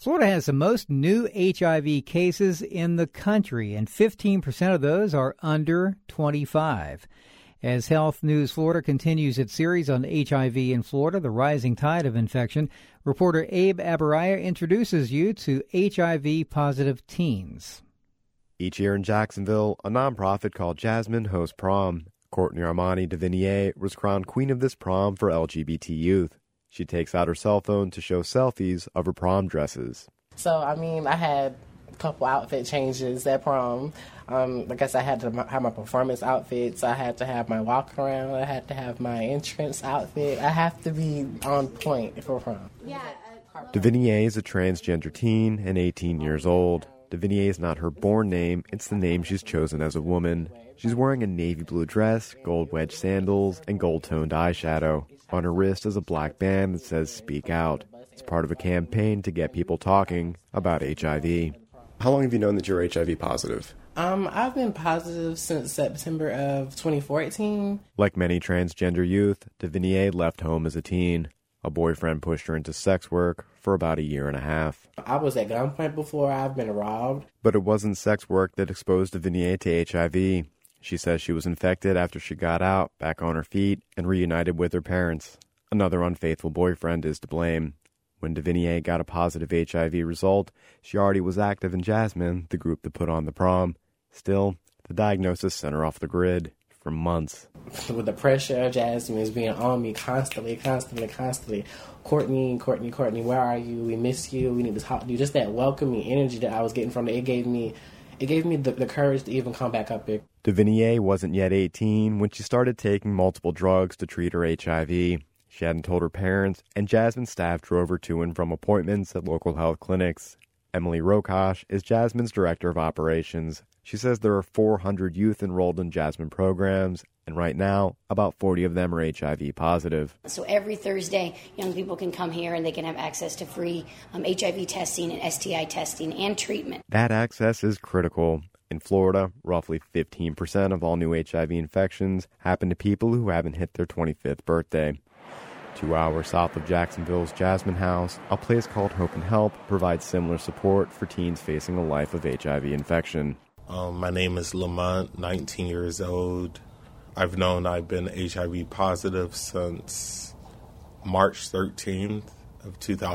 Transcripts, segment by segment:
Florida has the most new HIV cases in the country, and 15% of those are under 25. As Health News Florida continues its series on HIV in Florida, the rising tide of infection, reporter Abe Abaraya introduces you to HIV-positive teens. Each year in Jacksonville, a nonprofit called Jasmine hosts prom. Courtney Armani Devinier was crowned queen of this prom for LGBT youth. She takes out her cell phone to show selfies of her prom dresses. So, I had a couple outfit changes at prom. I guess I had to have my performance outfits. I had to have my walk around. I had to have my entrance outfit. I have to be on point for prom. Devinier is a transgender teen and 18 years old. Devinier is not her born name, it's the name she's chosen as a woman. She's wearing a navy blue dress, gold wedge sandals, and gold-toned eyeshadow. On her wrist is a black band that says Speak Out. It's part of a campaign to get people talking about HIV. How long have you known that you're HIV positive? I've been positive since September of 2014. Like many transgender youth, Devinier left home as a teen. A boyfriend pushed her into sex work for about a year and a half. I was at gunpoint before. I've been robbed. But it wasn't sex work that exposed Devinier to HIV. She says she was infected after she got out, back on her feet, and reunited with her parents. Another unfaithful boyfriend is to blame. When Devinier got a positive HIV result, she already was active in Jasmine, the group that put on the prom. Still, the diagnosis sent her off the grid for months. With the pressure of Jasmine is being on me constantly. Courtney, where are you? We miss you. We need to talk to you. Just that welcoming energy that I was getting from it, it gave me the courage to even come back up here. Devinier wasn't yet 18 when she started taking multiple drugs to treat her HIV. She hadn't told her parents, and Jasmine staff drove her to and from appointments at local health clinics. Emily Rokosh is Jasmine's director of operations. She says there are 400 youth enrolled in Jasmine programs, and right now, about 40 of them are HIV positive. So every Thursday, young people can come here and they can have access to free HIV testing and STI testing and treatment. That access is critical. In Florida, roughly 15% of all new HIV infections happen to people who haven't hit their 25th birthday. 2 hours south of Jacksonville's Jasmine House, a place called Hope and Help provides similar support for teens facing a life of HIV infection. My name is Lamont, 19 years old. I've known I've been HIV positive since March 13th of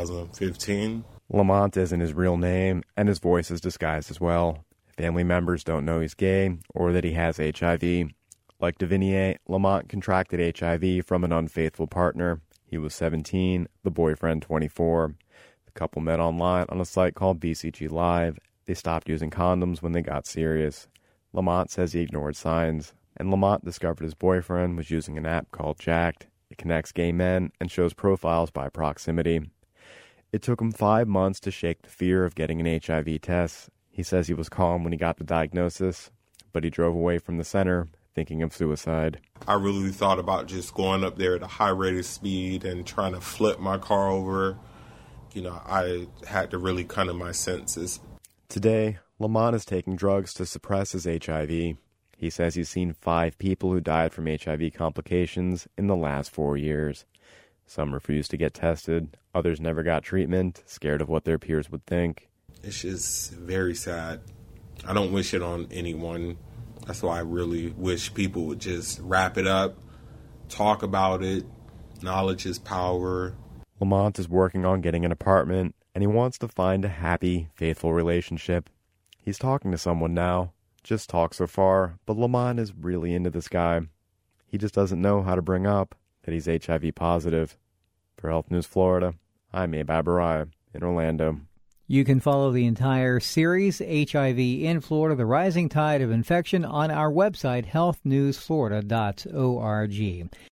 2015. Lamont isn't his real name, and his voice is disguised as well. Family members don't know he's gay or that he has HIV. Like Devinier, Lamont contracted HIV from an unfaithful partner. He was 17, the boyfriend 24. The couple met online on a site called BCG Live. They stopped using condoms when they got serious. Lamont says he ignored signs, and Lamont discovered his boyfriend was using an app called Jacked. It connects gay men and shows profiles by proximity. It took him 5 months to shake the fear of getting an HIV test. He says he was calm when he got the diagnosis, but he drove away from the center thinking of suicide. I really thought about just going up there at a high rate of speed and trying to flip my car over. I had to really come to my senses. Today, Lamont is taking drugs to suppress his HIV. He says he's seen 5 people who died from HIV complications in the last 4 years. Some refused to get tested, others never got treatment, scared of what their peers would think. It's just very sad. I don't wish it on anyone. That's why I really wish people would just wrap it up, talk about it. Knowledge is power. Lamont is working on getting an apartment, and he wants to find a happy, faithful relationship. He's talking to someone now. Just talk so far, but Lamont is really into this guy. He just doesn't know how to bring up that he's HIV positive. For Health News Florida, I'm Abe Abaraya in Orlando. You can follow the entire series, HIV in Florida, the rising tide of infection, on our website, healthnewsflorida.org.